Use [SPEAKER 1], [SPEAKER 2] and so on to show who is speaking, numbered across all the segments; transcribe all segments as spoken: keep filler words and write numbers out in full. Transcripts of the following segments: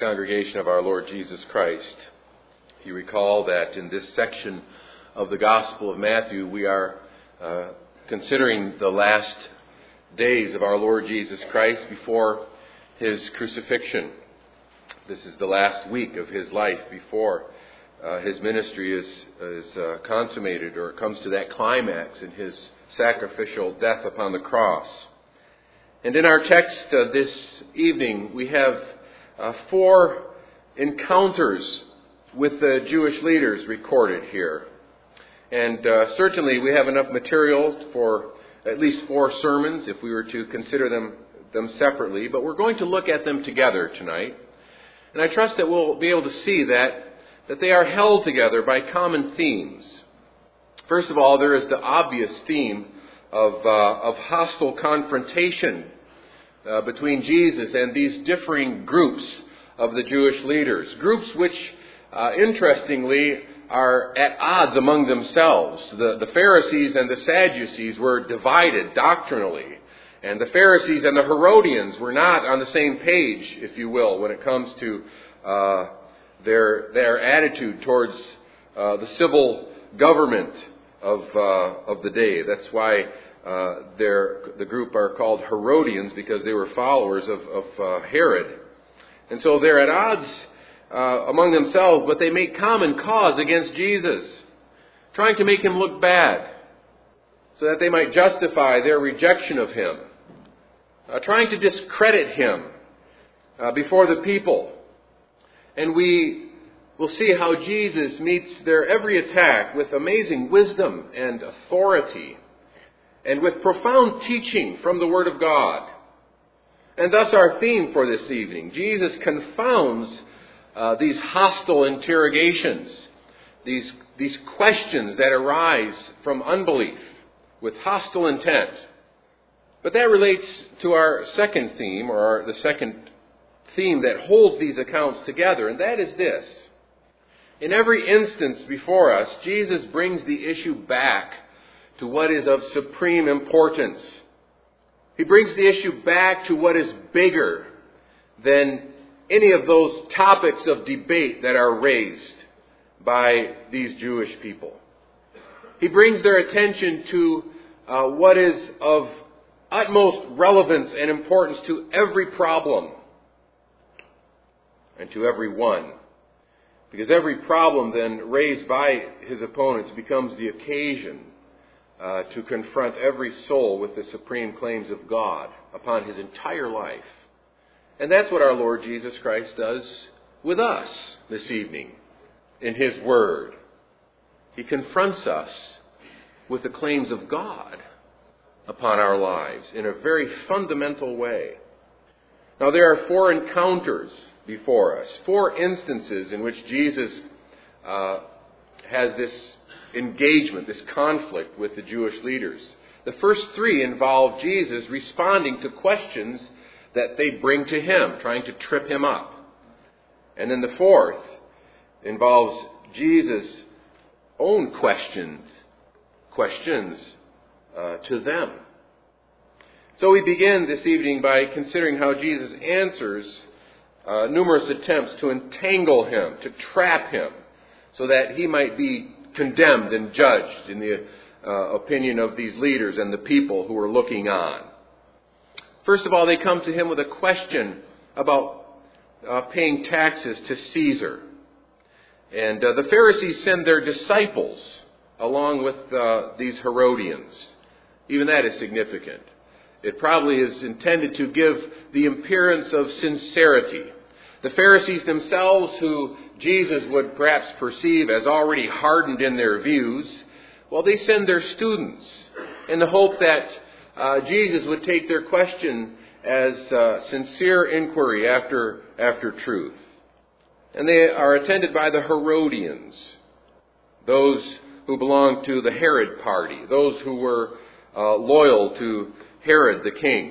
[SPEAKER 1] congregation of our Lord Jesus Christ, you recall that in this section of the Gospel of Matthew, we are uh, considering the last days of our Lord Jesus Christ before His crucifixion. This is the last week of His life before uh, His ministry is, is uh, consummated, or it comes to that climax in His sacrificial death upon the cross. And in our text uh, this evening, we have uh, four encounters with the Jewish leaders recorded here. And uh, certainly we have enough material for at least four sermons if we were to consider them, them separately. But we're going to look at them together tonight. And I trust that we'll be able to see that, that they are held together by common themes. First of all, there is the obvious theme of, uh, of hostile confrontation uh, between Jesus and these differing groups of the Jewish leaders. Groups which, uh, interestingly, are at odds among themselves. The, the Pharisees and the Sadducees were divided doctrinally. And the Pharisees and the Herodians were not on the same page, if you will, when it comes to uh, their their attitude towards uh, the civil government of uh, of the day. That's why uh, the group are called Herodians, because they were followers of, of uh, Herod. And so they're at odds uh, among themselves, but they make common cause against Jesus, trying to make Him look bad, so that they might justify their rejection of Him. Uh, trying to discredit Him uh, before the people. And we will see how Jesus meets their every attack with amazing wisdom and authority, and with profound teaching from the Word of God. And thus our theme for this evening: Jesus confounds uh, these hostile interrogations, these, these questions that arise from unbelief with hostile intent. But that relates to our second theme, or our, the second theme that holds these accounts together, and that is this. In every instance before us, Jesus brings the issue back to what is of supreme importance. He brings the issue back to what is bigger than any of those topics of debate that are raised by these Jewish people. He brings their attention to uh, what is of utmost relevance and importance to every problem and to every one. Because every problem then raised by his opponents becomes the occasion uh, to confront every soul with the supreme claims of God upon his entire life. And that's what our Lord Jesus Christ does with us this evening in His Word. He confronts us with the claims of God upon our lives in a very fundamental way. Now, there are four encounters before us, four instances in which Jesus uh, has this engagement, this conflict with the Jewish leaders. The first three involve Jesus responding to questions that they bring to Him, trying to trip Him up. And then the fourth involves Jesus' own questions, questions Uh, to them. So we begin this evening by considering how Jesus answers uh, numerous attempts to entangle Him, to trap Him, so that He might be condemned and judged in the uh, opinion of these leaders and the people who are looking on. First of all, they come to Him with a question about uh, paying taxes to Caesar. And uh, the Pharisees send their disciples along with uh, these Herodians. Even that is significant. It probably is intended to give the appearance of sincerity. The Pharisees themselves, who Jesus would perhaps perceive as already hardened in their views, well, they send their students in the hope that uh, Jesus would take their question as uh, sincere inquiry after, after truth. And they are attended by the Herodians, those who belonged to the Herod party, those who were Uh, loyal to Herod the king.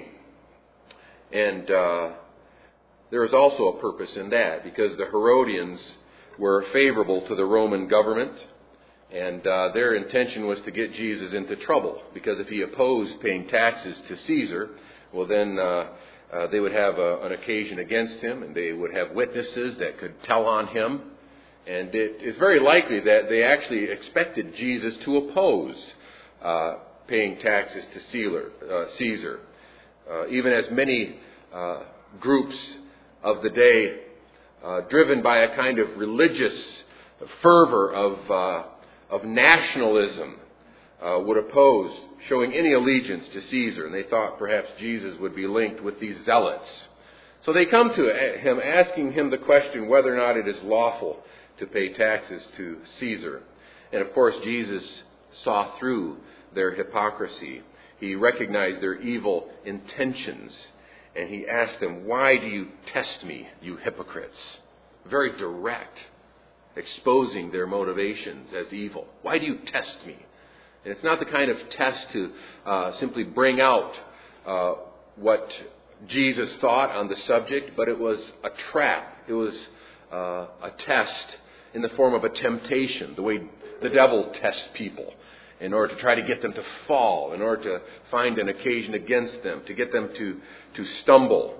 [SPEAKER 1] And uh, there is also a purpose in that, because the Herodians were favorable to the Roman government, and uh, their intention was to get Jesus into trouble, because if he opposed paying taxes to Caesar, well then uh, uh, they would have a, an occasion against him, and they would have witnesses that could tell on him. And it is very likely that they actually expected Jesus to oppose uh, paying taxes to Caesar. Uh, Caesar. Uh, even as many uh, groups of the day, uh, driven by a kind of religious fervor of uh, of nationalism, uh, would oppose showing any allegiance to Caesar, and they thought perhaps Jesus would be linked with these zealots. So they come to him asking him the question whether or not it is lawful to pay taxes to Caesar. And of course, Jesus saw through their hypocrisy. He recognized their evil intentions, and he asked them, "Why do you test me, you hypocrites?" Very direct, exposing their motivations as evil. Why do you test me? And it's not the kind of test to uh, simply bring out uh, what Jesus thought on the subject, but it was a trap. It was uh, a test in the form of a temptation, the way the devil tests people in order to try to get them to fall, in order to find an occasion against them, to get them to, to stumble.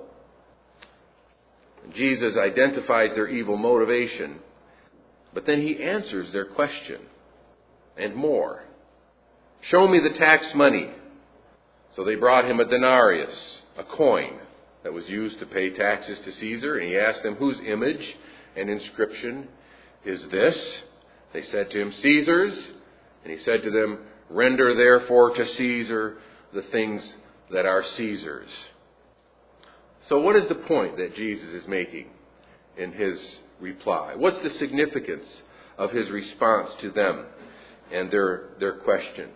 [SPEAKER 1] Jesus identifies their evil motivation, but then he answers their question and more. "Show me the tax money." So they brought him a denarius, a coin that was used to pay taxes to Caesar, and he asked them, "Whose image and inscription is this?" They said to him, "Caesar's." And he said to them, "Render therefore to Caesar the things that are Caesar's." So what is the point that Jesus is making in his reply? What's the significance of his response to them and their, their question?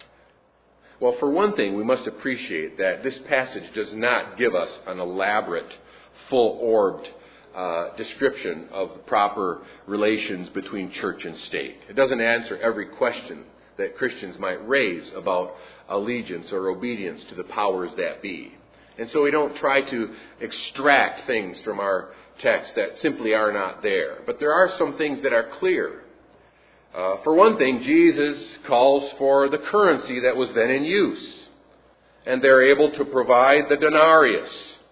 [SPEAKER 1] Well, for one thing, we must appreciate that this passage does not give us an elaborate, full-orbed uh, description of the proper relations between church and state. It doesn't answer every question that Christians might raise about allegiance or obedience to the powers that be. And so we don't try to extract things from our text that simply are not there. But there are some things that are clear. Uh, for one thing, Jesus calls for the currency that was then in use. And they're able to provide the denarius.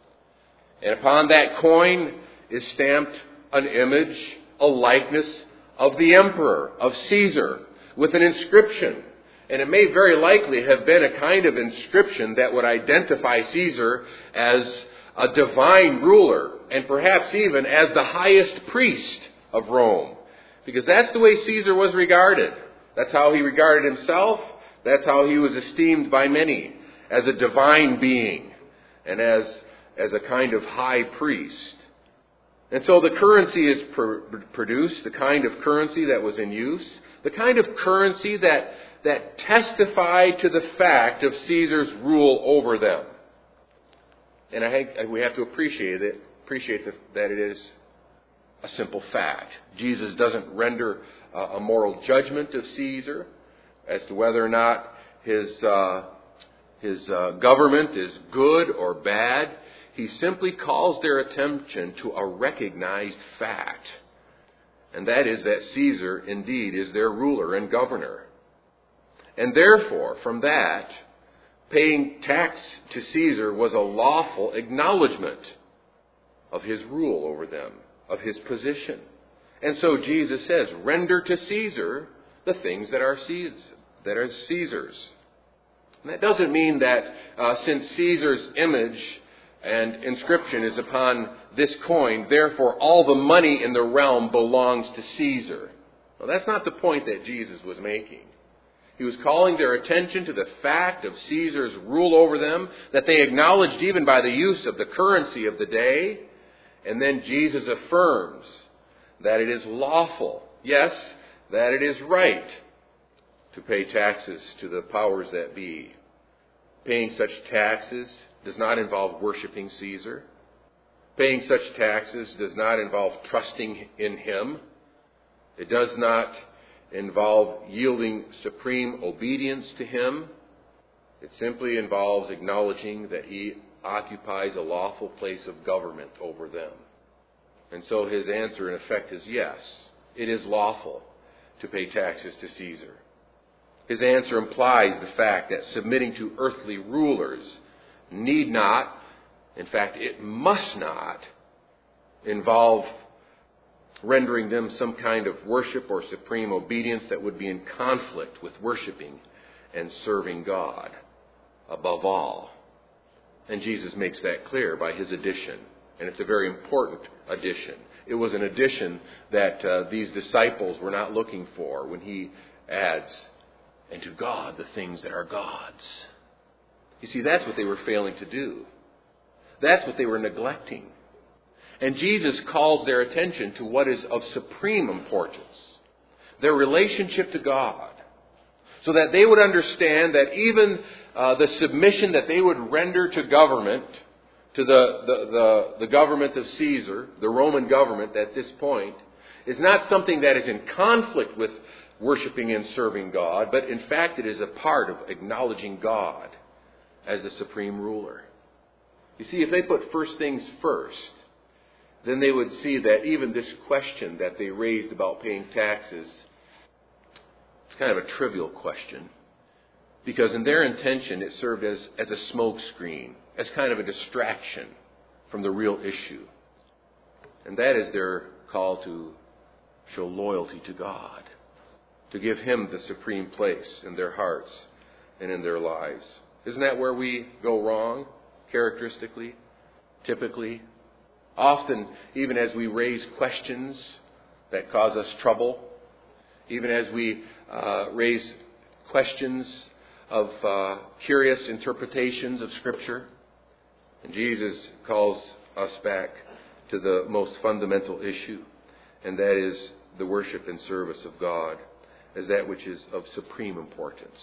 [SPEAKER 1] And upon that coin is stamped an image, a likeness of the emperor, of Caesar, with an inscription. And it may very likely have been a kind of inscription that would identify Caesar as a divine ruler, and perhaps even as the highest priest of Rome. Because that's the way Caesar was regarded. That's how he regarded himself. That's how he was esteemed by many, as a divine being and as, as a kind of high priest. And so the currency is pr- produced, the kind of currency that was in use, the kind of currency that, that testified to the fact of Caesar's rule over them. And I think we have to appreciate it, appreciate the, that it is a simple fact. Jesus doesn't render uh, a moral judgment of Caesar as to whether or not his uh, his uh, government is good or bad. He simply calls their attention to a recognized fact, and that is that Caesar indeed is their ruler and governor. And therefore, from that, paying tax to Caesar was a lawful acknowledgement of his rule over them, of his position. And so Jesus says, "Render to Caesar the things that are Caesar, that are Caesar's." And that doesn't mean that uh, since Caesar's image and inscription is upon this coin, therefore all the money in the realm belongs to Caesar. Well, that's not the point that Jesus was making. He was calling their attention to the fact of Caesar's rule over them, that they acknowledged even by the use of the currency of the day. And then Jesus affirms that it is lawful, yes, that it is right to pay taxes to the powers that be. Paying such taxes does not involve worshiping Caesar. Paying such taxes does not involve trusting in him. It does not involve yielding supreme obedience to him. It simply involves acknowledging that he occupies a lawful place of government over them. And so his answer in effect is yes, it is lawful to pay taxes to Caesar. His answer implies the fact that submitting to earthly rulers need not In fact, it must not involve rendering them some kind of worship or supreme obedience that would be in conflict with worshiping and serving God above all. And Jesus makes that clear by his addition. And it's a very important addition. It was an addition that uh, these disciples were not looking for when he adds, and to God the things that are God's. You see, that's what they were failing to do. That's what they were neglecting. And Jesus calls their attention to what is of supreme importance, their relationship to God, so that they would understand that even uh, the submission that they would render to government, to the, the, the, the government of Caesar, the Roman government at this point, is not something that is in conflict with worshiping and serving God, but in fact it is a part of acknowledging God as the supreme ruler. You see, if they put first things first, then they would see that even this question that they raised about paying taxes, it's kind of a trivial question. Because in their intention, it served as, as a smoke screen, as kind of a distraction from the real issue. And that is their call to show loyalty to God, to give him the supreme place in their hearts and in their lives. Isn't that where we go wrong, characteristically, typically? Often, even as we raise questions that cause us trouble, even as we uh, raise questions of uh, curious interpretations of Scripture, and Jesus calls us back to the most fundamental issue, and that is the worship and service of God as that which is of supreme importance.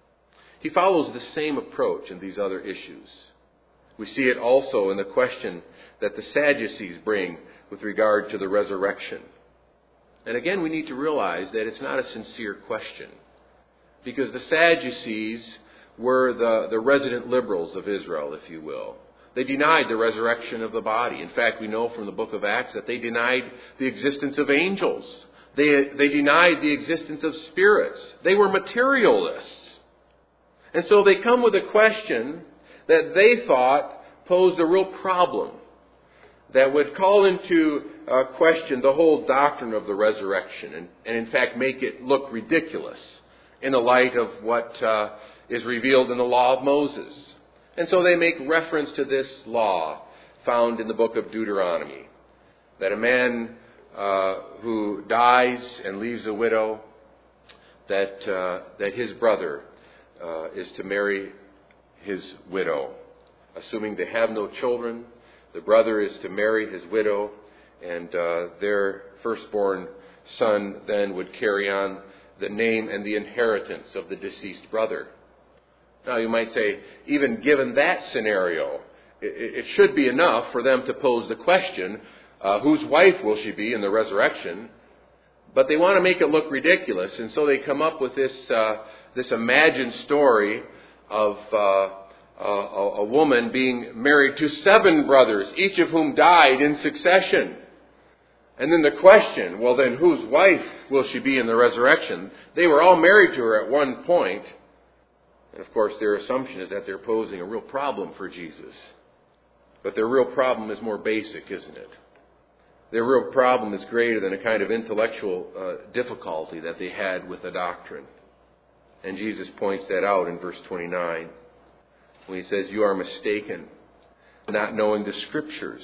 [SPEAKER 1] He follows the same approach in these other issues. We see it also in the question that the Sadducees bring with regard to the resurrection. And again, we need to realize that it's not a sincere question, because the Sadducees were the, the resident liberals of Israel, if you will. They denied the resurrection of the body. In fact, we know from the book of Acts that they denied the existence of angels. They, they denied the existence of spirits. They were materialists. And so they come with a question that they thought posed a real problem, that would call into uh, question the whole doctrine of the resurrection, and, and in fact make it look ridiculous in the light of what uh, is revealed in the law of Moses. And so they make reference to this law found in the book of Deuteronomy, that a man uh, who dies and leaves a widow, that uh, that his brother uh, is to marry his widow. Assuming they have no children, the brother is to marry his widow, and uh, their firstborn son then would carry on the name and the inheritance of the deceased brother. Now you might say, even given that scenario, it, it should be enough for them to pose the question, uh, whose wife will she be in the resurrection? But they want to make it look ridiculous, and so they come up with this uh, this imagined story of uh, Uh, a, a woman being married to seven brothers, each of whom died in succession. And then the question, well then whose wife will she be in the resurrection? They were all married to her at one point. And of course their assumption is that they're posing a real problem for Jesus. But their real problem is more basic, isn't it? Their real problem is greater than a kind of intellectual uh, difficulty that they had with the doctrine. And Jesus points that out in verse twenty-nine. When he says, you are mistaken, not knowing the Scriptures,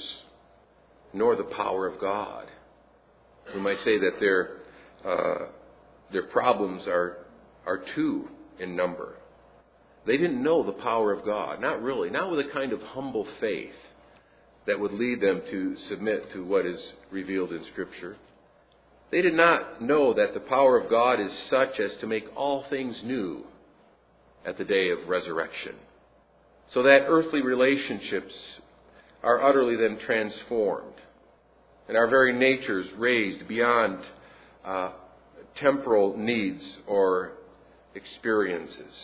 [SPEAKER 1] nor the power of God. We might say that their uh, their problems are are two in number. They didn't know the power of God, not really, not with a kind of humble faith that would lead them to submit to what is revealed in Scripture. They did not know that the power of God is such as to make all things new at the day of resurrection, so that earthly relationships are utterly then transformed, and our very natures raised beyond uh, temporal needs or experiences.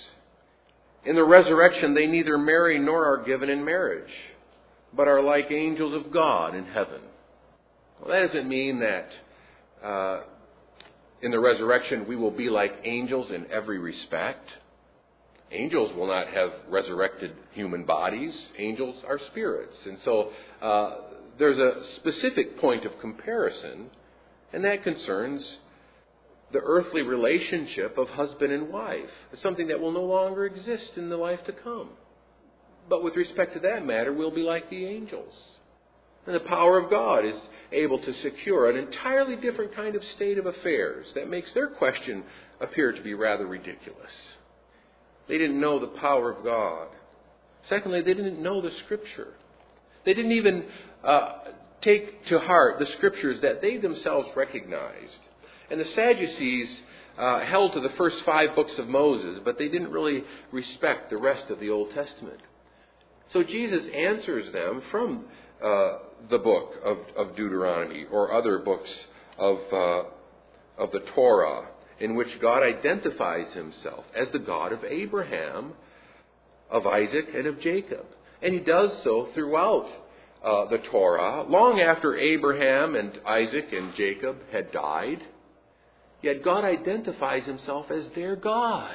[SPEAKER 1] In the resurrection, they neither marry nor are given in marriage, but are like angels of God in heaven. Well, that doesn't mean that uh, in the resurrection we will be like angels in every respect. Angels will not have resurrected human bodies. Angels are spirits. And so uh, there's a specific point of comparison, and that concerns the earthly relationship of husband and wife. It's something that will no longer exist in the life to come. But with respect to that matter, we'll be like the angels. And the power of God is able to secure an entirely different kind of state of affairs that makes their question appear to be rather ridiculous. They didn't know the power of God. Secondly, they didn't know the Scripture. They didn't even uh, take to heart the Scriptures that they themselves recognized. And the Sadducees uh, held to the first five books of Moses, but they didn't really respect the rest of the Old Testament. So Jesus answers them from uh, the book of, of Deuteronomy or other books of, uh, of the Torah, in which God identifies himself as the God of Abraham, of Isaac, and of Jacob. And he does so throughout uh, the Torah, long after Abraham and Isaac and Jacob had died. Yet God identifies himself as their God.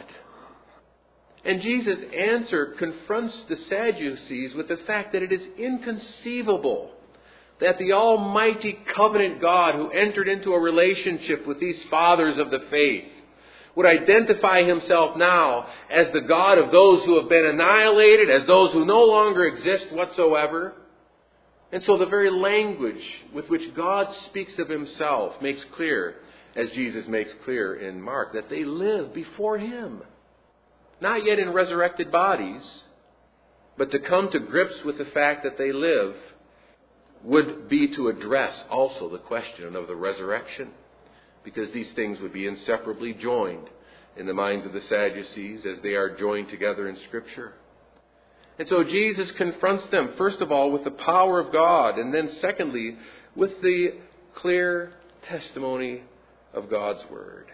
[SPEAKER 1] And Jesus' answer confronts the Sadducees with the fact that it is inconceivable that the almighty covenant God who entered into a relationship with these fathers of the faith would identify himself now as the God of those who have been annihilated, as those who no longer exist whatsoever. And so the very language with which God speaks of himself makes clear, as Jesus makes clear in Mark, that they live before him. Not yet in resurrected bodies, but to come to grips with the fact that they live would be to address also the question of the resurrection, because these things would be inseparably joined in the minds of the Sadducees as they are joined together in Scripture. And so Jesus confronts them, first of all, with the power of God, and then secondly, with the clear testimony of God's Word.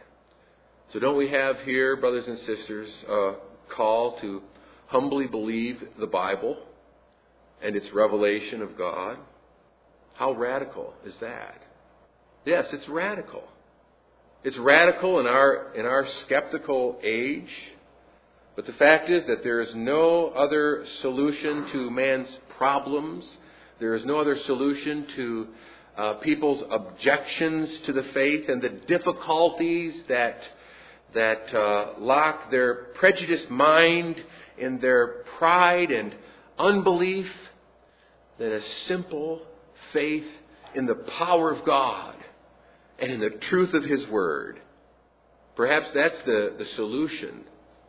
[SPEAKER 1] So don't we have here, brothers and sisters, a call to humbly believe the Bible and its revelation of God? How radical is that? Yes, it's radical. It's radical in our in our skeptical age. But the fact is that there is no other solution to man's problems. There is no other solution to uh, people's objections to the faith and the difficulties that that uh, lock their prejudiced mind in their pride and unbelief, than a simple faith in the power of God and in the truth of His Word. Perhaps that's the, the solution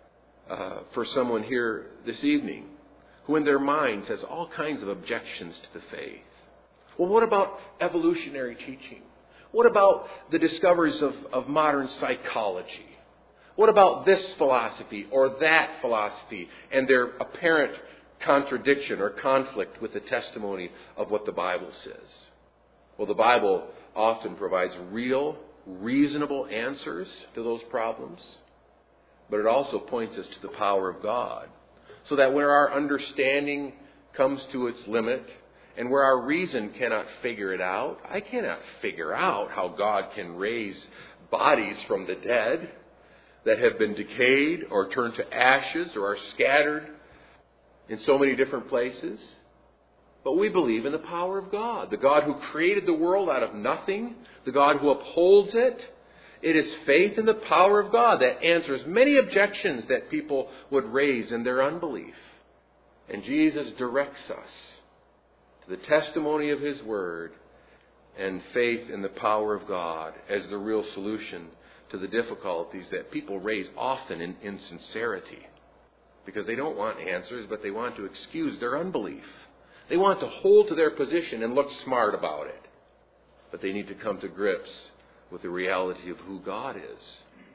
[SPEAKER 1] uh, for someone here this evening who in their minds has all kinds of objections to the faith. Well, what about evolutionary teaching? What about the discoveries of, of modern psychology? What about this philosophy or that philosophy and their apparent contradiction or conflict with the testimony of what the Bible says? Well, the Bible often provides real, reasonable answers to those problems, but it also points us to the power of God, so that where our understanding comes to its limit and where our reason cannot figure it out, I cannot figure out how God can raise bodies from the dead that have been decayed or turned to ashes or are scattered in so many different places. But we believe in the power of God, the God who created the world out of nothing, the God who upholds it. It is faith in the power of God that answers many objections that people would raise in their unbelief. And Jesus directs us to the testimony of His Word and faith in the power of God as the real solution to the difficulties that people raise often in insincerity, because they don't want answers, but they want to excuse their unbelief. They want to hold to their position and look smart about it. But they need to come to grips with the reality of who God is.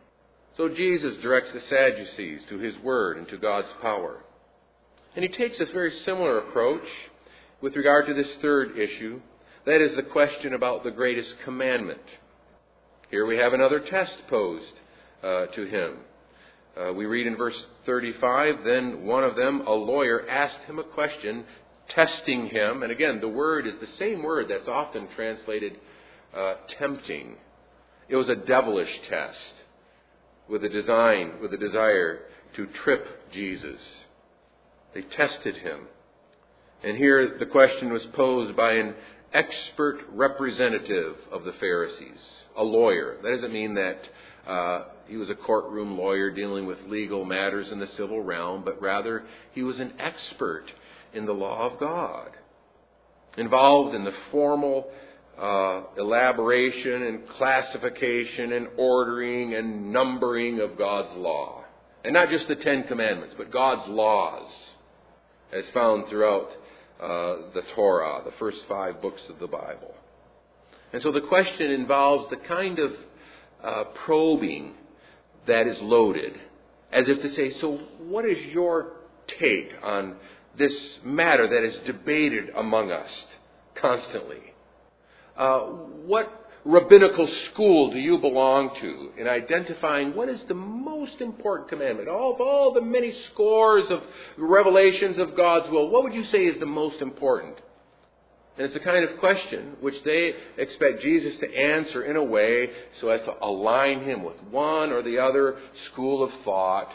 [SPEAKER 1] So Jesus directs the Sadducees to His Word and to God's power. And He takes this very similar approach with regard to this third issue. That is the question about the greatest commandment. Here we have another test posed uh, to Him. Uh, we read in verse thirty-five, then one of them, a lawyer, asked Him a question, testing Him. And again, the word is the same word that's often translated uh, tempting. It was a devilish test with a design, with a desire to trip Jesus. They tested him. And here the question was posed by an expert representative of the Pharisees, a lawyer. That doesn't mean that uh, he was a courtroom lawyer dealing with legal matters in the civil realm, but rather he was an expert in the law of God, involved in the formal uh, elaboration and classification and ordering and numbering of God's law. And not just the Ten Commandments, but God's laws, as found throughout uh, the Torah, the first five books of the Bible. And so the question involves the kind of uh, probing that is loaded, as if to say, so what is your take on this matter that is debated among us constantly? Uh, what rabbinical school do you belong to in identifying what is the most important commandment? All of all the many scores of revelations of God's will, what would you say is the most important? And it's a kind of question which they expect Jesus to answer in a way so as to align him with one or the other school of thought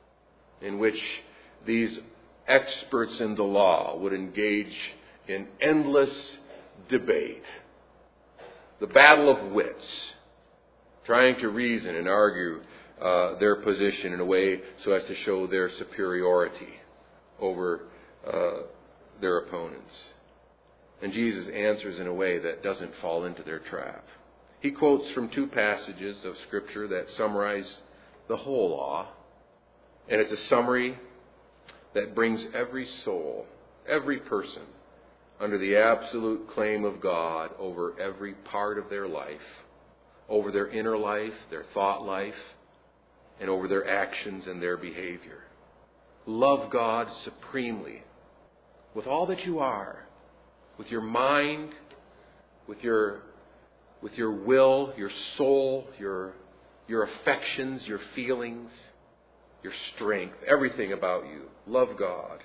[SPEAKER 1] in which these experts in the law would engage in endless debate. The battle of wits, trying to reason and argue uh, their position in a way so as to show their superiority over uh, their opponents. And Jesus answers in a way that doesn't fall into their trap. He quotes from two passages of Scripture that summarize the whole law. And it's a summary that brings every soul, every person, under the absolute claim of God over every part of their life, over their inner life, their thought life, and over their actions and their behavior. Love God supremely with all that you are, with your mind, with your with your will, your soul, your your affections, your feelings, your strength, everything about you. Love God.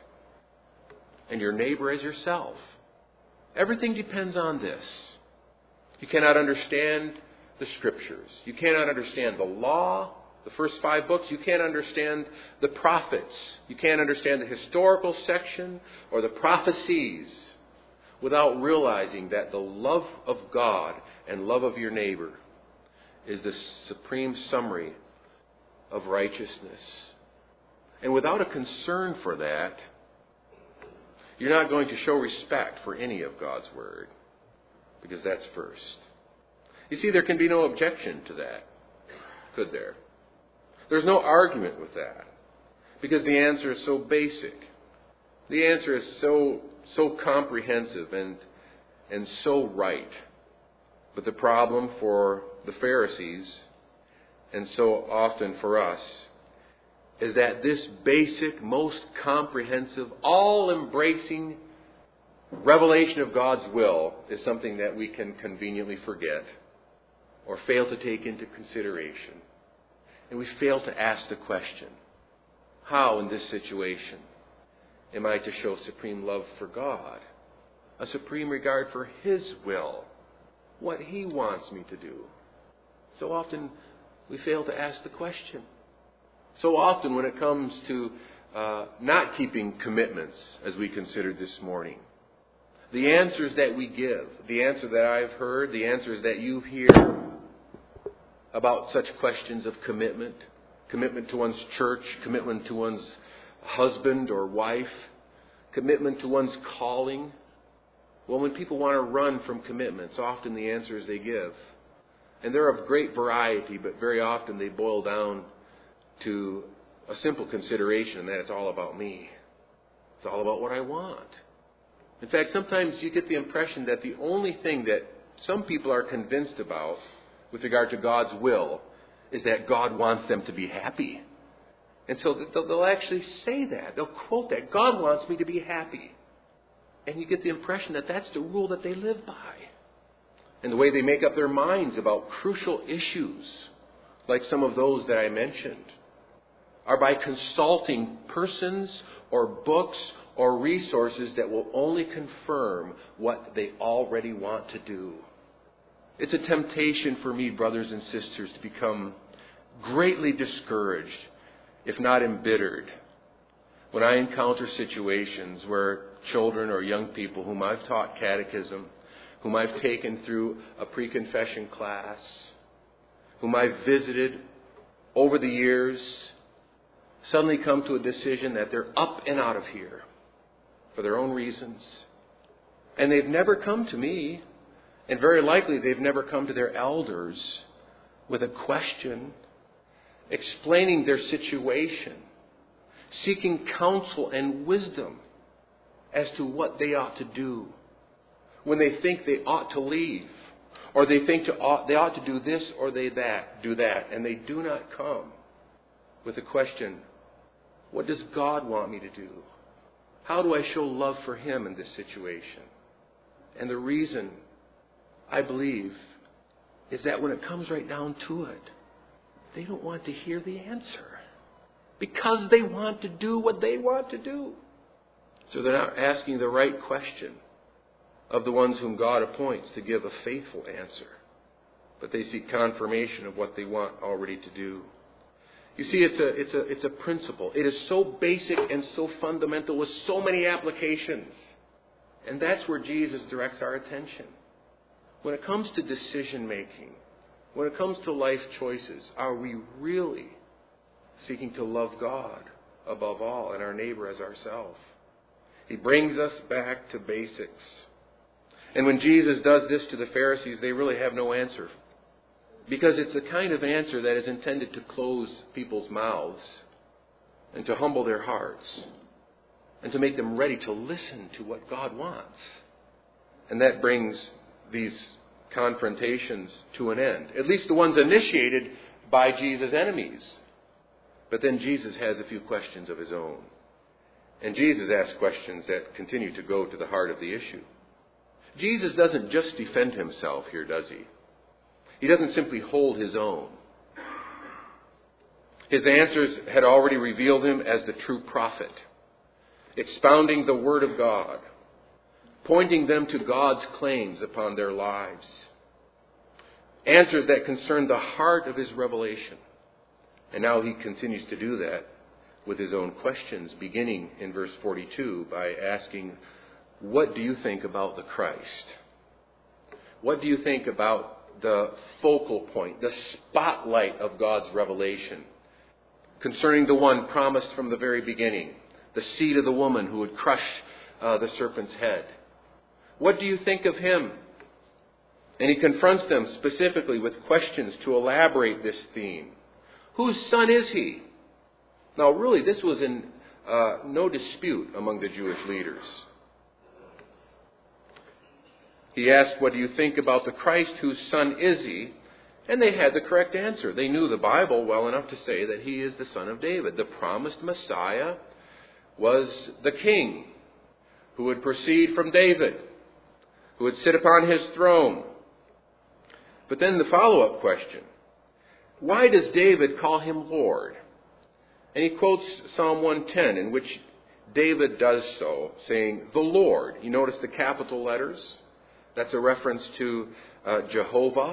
[SPEAKER 1] And your neighbor as yourself. Everything depends on this. You cannot understand the Scriptures. You cannot understand the law, the first five books. You can't understand the prophets. You can't understand the historical section or the prophecies without realizing that the love of God and love of your neighbor is the supreme summary of righteousness. And without a concern for that, you're not going to show respect for any of God's Word, because that's first. You see, there can be no objection to that, could there? There's no argument with that, because the answer is so basic. The answer is so so comprehensive and and so right. But the problem for the Pharisees, and so often for us, is that this basic, most comprehensive, all-embracing revelation of God's will is something that we can conveniently forget or fail to take into consideration. And we fail to ask the question, how in this situation am I to show supreme love for God, a supreme regard for His will, what He wants me to do? So often we fail to ask the question. So often when it comes to uh, not keeping commitments, as we considered this morning, the answers that we give, the answer that I've heard, the answers that you hear about such questions of commitment, commitment to one's church, commitment to one's husband or wife, commitment to one's calling. Well, when people want to run from commitments, often the answers they give, and they're of great variety, but very often they boil down to a simple consideration, and that it's all about me. It's all about what I want. In fact, sometimes you get the impression that the only thing that some people are convinced about with regard to God's will is that God wants them to be happy. And so they'll actually say that. They'll quote that. God wants me to be happy. And you get the impression that that's the rule that they live by. And the way they make up their minds about crucial issues, like some of those that I mentioned, are by consulting persons or books or resources that will only confirm what they already want to do. It's a temptation for me, brothers and sisters, to become greatly discouraged if not embittered, when I encounter situations where children or young people whom I've taught catechism, whom I've taken through a pre-confession class, whom I've visited over the years, suddenly come to a decision that they're up and out of here for their own reasons. And they've never come to me, and very likely they've never come to their elders with a question, explaining their situation, seeking counsel and wisdom as to what they ought to do when they think they ought to leave, or they think to ought, they ought to do this or they that, do that, and they do not come with the question, what does God want me to do? How do I show love for Him in this situation? And the reason, I believe, is that when it comes right down to it, they don't want to hear the answer because they want to do what they want to do. So they're not asking the right question of the ones whom God appoints to give a faithful answer, but they seek confirmation of what they want already to do. You see, it's a, it's a, it's a principle. It is so basic and so fundamental with so many applications. And that's where Jesus directs our attention. When it comes to decision making, when it comes to life choices, are we really seeking to love God above all and our neighbor as ourselves? He brings us back to basics. And when Jesus does this to the Pharisees, they really have no answer. Because it's a kind of answer that is intended to close people's mouths and to humble their hearts and to make them ready to listen to what God wants. And that brings these confrontations to an end, at least the ones initiated by Jesus' enemies. But then Jesus has a few questions of His own. And Jesus asks questions that continue to go to the heart of the issue. Jesus doesn't just defend Himself here, does He? He doesn't simply hold His own. His answers had already revealed Him as the true prophet, expounding the Word of God, pointing them to God's claims upon their lives. Answers that concern the heart of His revelation. And now He continues to do that with His own questions, beginning in verse forty-two by asking, what do you think about the Christ? What do you think about the focal point, the spotlight of God's revelation concerning the one promised from the very beginning, the seed of the woman who would crush uh, the serpent's head? What do you think of Him? And He confronts them specifically with questions to elaborate this theme. Whose son is He? Now, really, this was in uh, no dispute among the Jewish leaders. He asked, what do you think about the Christ? Whose son is He? And they had the correct answer. They knew the Bible well enough to say that He is the son of David. The promised Messiah was the king who would proceed from David, who would sit upon His throne. But then the follow-up question, why does David call Him Lord? And he quotes Psalm one ten, in which David does so, saying, the Lord. You notice the capital letters? That's a reference to uh, Jehovah.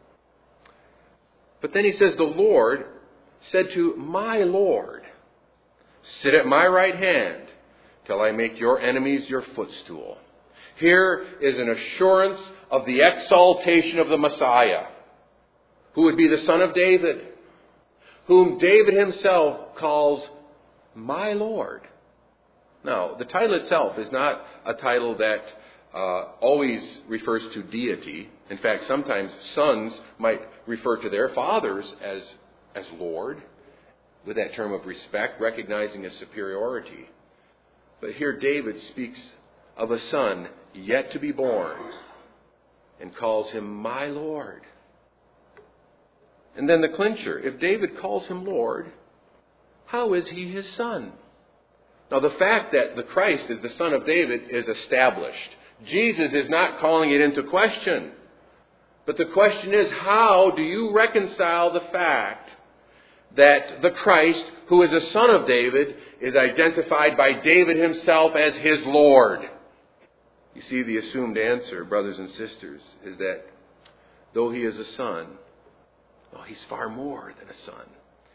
[SPEAKER 1] But then he says, the Lord said to my Lord, sit at my right hand till I make your enemies your footstool. Here is an assurance of the exaltation of the Messiah, who would be the son of David, whom David himself calls my Lord. Now, the title itself is not a title that uh, always refers to deity. In fact, sometimes sons might refer to their fathers as, as Lord, with that term of respect, recognizing his superiority. But here David speaks of a son yet to be born and calls Him my Lord. And then the clincher, if David calls Him Lord, how is He His son? Now, the fact that the Christ is the son of David is established. Jesus is not calling it into question. But the question is, how do you reconcile the fact that the Christ, who is a son of David, is identified by David himself as His Lord? You see, the assumed answer, brothers and sisters, is that though He is a son, well, He's far more than a son.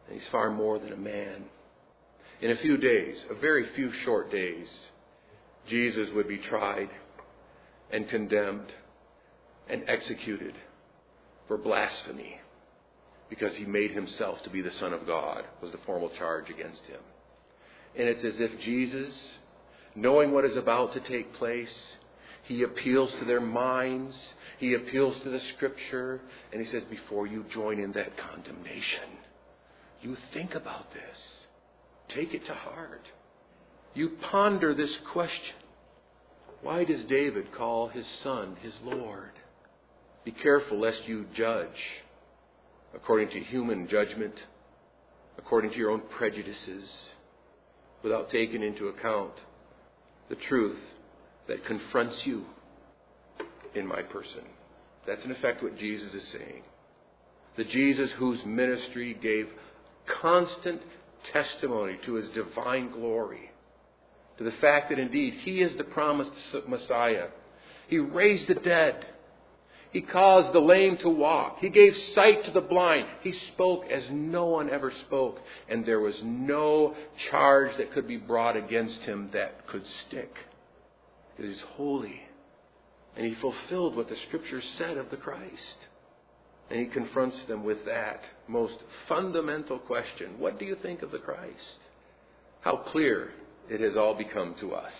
[SPEAKER 1] And he's far more than a man. In a few days, a very few short days, Jesus would be tried and condemned and executed for blasphemy because he made himself to be the Son of God, was the formal charge against him. And it's as if Jesus, knowing what is about to take place, he appeals to their minds, he appeals to the Scripture, and he says, before you join in that condemnation, you think about this. Take it to heart. You ponder this question. Why does David call his son his Lord? Be careful lest you judge according to human judgment, according to your own prejudices, without taking into account the truth that confronts you in my person. That's in effect what Jesus is saying. The Jesus whose ministry gave constant testimony to his divine glory, to the fact that indeed he is the promised Messiah. He raised the dead. He caused the lame to walk. He gave sight to the blind. He spoke as no one ever spoke. And there was no charge that could be brought against him that could stick. Because he's holy. And he fulfilled what the Scripture said of the Christ. And he confronts them with that most fundamental question. What do you think of the Christ? How clear it has all become to us.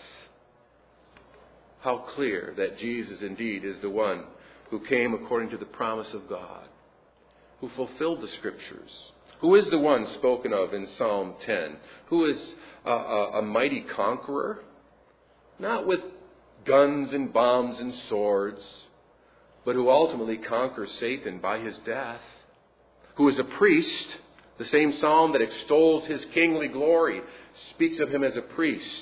[SPEAKER 1] How clear that Jesus indeed is the one who came according to the promise of God, who fulfilled the Scriptures, who is the one spoken of in Psalm ten, who is a, a, a mighty conqueror, not with guns and bombs and swords, but who ultimately conquers Satan by his death, who is a priest. The same psalm that extols his kingly glory speaks of him as a priest.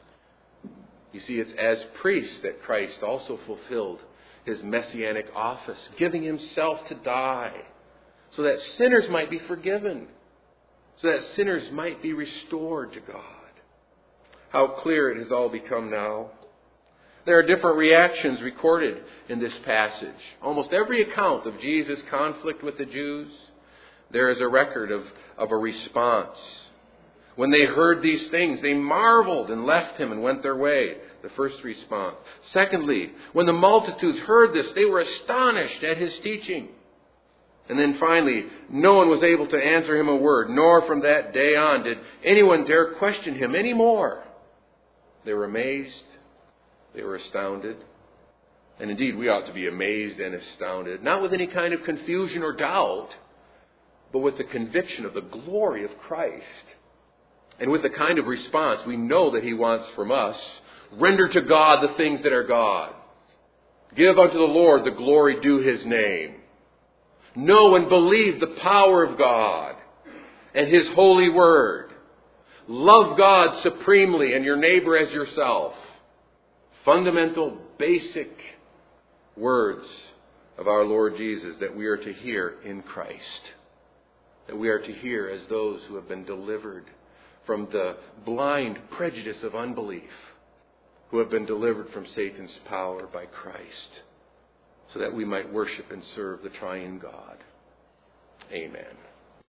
[SPEAKER 1] You see, it's as priest that Christ also fulfilled his messianic office, giving himself to die, so that sinners might be forgiven, so that sinners might be restored to God. How clear it has all become now. There are different reactions recorded in this passage. Almost every account of Jesus' conflict with the Jews, there is a record of, of a response. When they heard these things, they marveled and left him and went their way. The first response. Secondly, when the multitudes heard this, they were astonished at his teaching. And then finally, no one was able to answer him a word, nor from that day on did anyone dare question him anymore. They were amazed. They were astounded. And indeed, we ought to be amazed and astounded, not with any kind of confusion or doubt, but with the conviction of the glory of Christ. And with the kind of response we know that he wants from us. Render to God the things that are God's. Give unto the Lord the glory due his name. Know and believe the power of God and his holy word. Love God supremely and your neighbor as yourself. Fundamental, basic words of our Lord Jesus that we are to hear in Christ. That we are to hear as those who have been delivered from the blind prejudice of unbelief, who have been delivered from Satan's power by Christ, so that we might worship and serve the triune God. Amen.